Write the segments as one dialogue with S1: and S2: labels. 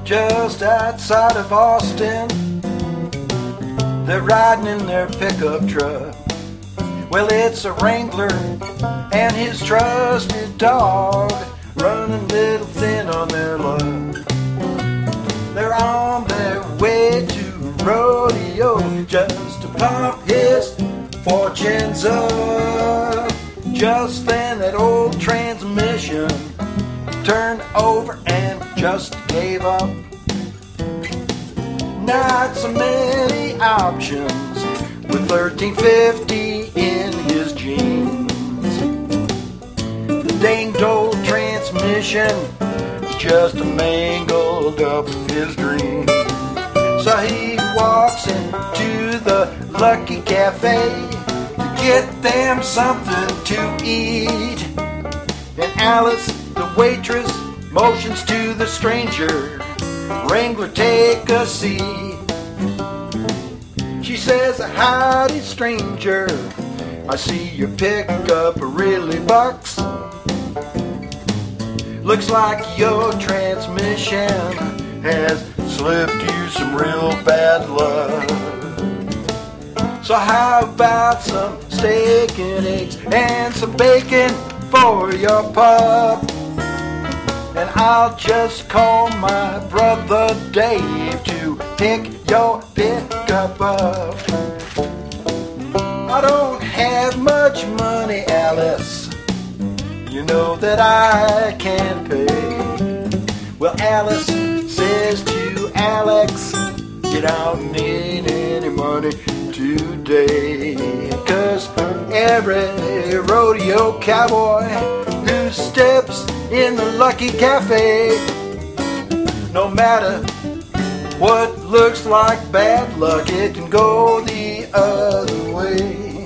S1: just outside of Austin. They're riding in their pickup truck. Well, it's a Wrangler and his trusted dog, running little thin on their luck. They're on their way to rodeo just to pump his fortunes up. Just then that old transmission turned over and just gave up. Not so many options with 1350 in his jeans. The danged old transmission just mangled up his dreams. So he walks into the Lucky Cafe to get them something to eat. And Alice, the waitress, motions to the stranger, "Wrangler, take a seat." She says, "Howdy, stranger, I see your pickup really bucks. Looks like your transmission has slipped you some real bad luck. So how about some steak and eggs and some bacon for your pup? And I'll just call my brother Dave to pick your pickup up." "I don't have much money, Alice. You know that I can't pay." Well, Alice says to Alex, "You don't need any money today, 'cause every rodeo cowboy who steps in the Lucky Cafe, no matter what looks like bad luck, it can go the other way.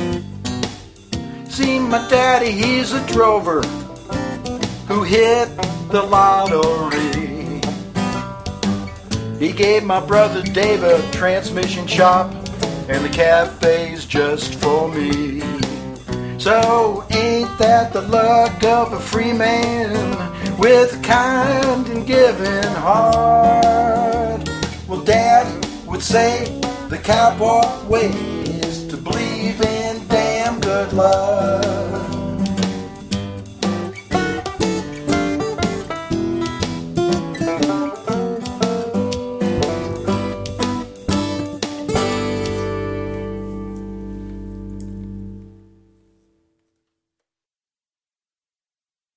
S1: See, my daddy, he's a drover who hit the lottery. He gave my brother Dave a transmission shop, and the cafe's just for me. So ain't that the luck of a free man with a kind and giving heart? Well, Dad would say the cowboy way is to believe in damn good luck.